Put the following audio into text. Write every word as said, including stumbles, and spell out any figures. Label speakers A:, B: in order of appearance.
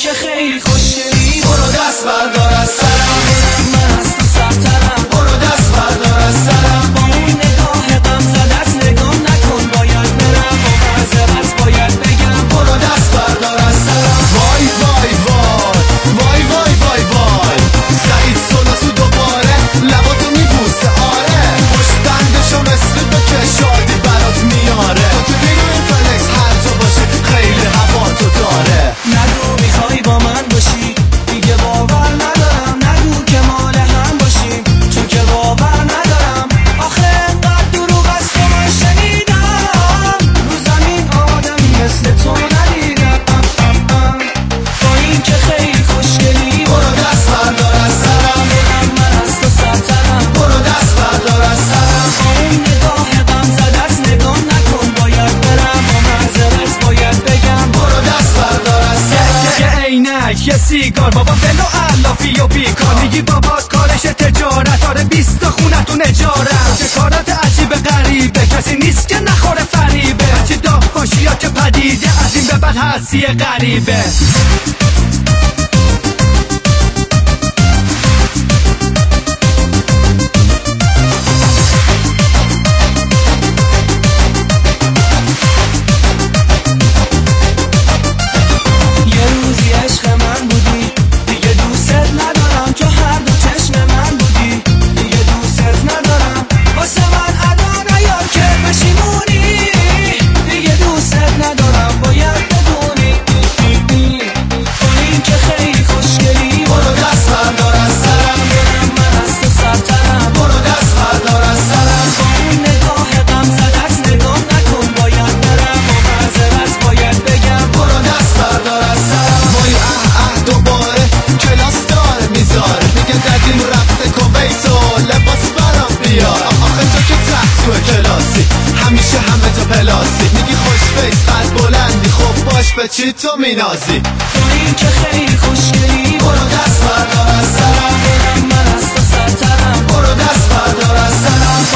A: که خیلی خوشگلی، برو دست بردار از سرم، من از تو سرترم، برو دست بردار از سرم. با اون نگاه غم زدت نگاه نکن، باید برم و معذرت باید بگم، برو دست بردار از سرم.
B: وای وای وای وای وای وای وای سعید سلاسو دوباره لباتو میبوسه، آره پشتندشو مثل تو که شادی برات میاره، تو که دیگه فلکس هر جا باشه خیلی هوا تو داره.
A: نگو میخوای با من باشی، دیگه باور ندارم، نگو که مال هم باشیم، چون که باور ندارم. آخه انقدر دروغ از تو من شنیدم، رو زمین آدمی مثل تو ندیدم. با این که خیلی خوشگلی، برو دست بردار از سرم، من از تو سرترم، برو دست بردار از سرم. با اون نگاه غم زدت نگاه نکن، باید برم و معذرت باید بگم، برو دست بردار از سرم.
C: یه عینک یه سیگار، بابا بلو علافی و بیکار، میگی بابات کارش تجارت، آره بیست تا خونتون اجارت، چه کارات عجیب غریبه، کسی نیست که نخوره فریبه، چه داغ باشی یا که پدیده، از این به بعد هستی غریبه.
B: همیشه همه جا پلاسی، میگی خوش فیس قد بلندی، خب باش به چی تو مینازی؟
A: تو این که خیلی خوشگلی، برو دست بردار از سرم، من از تو سرترم، برو دست بردار از سرم.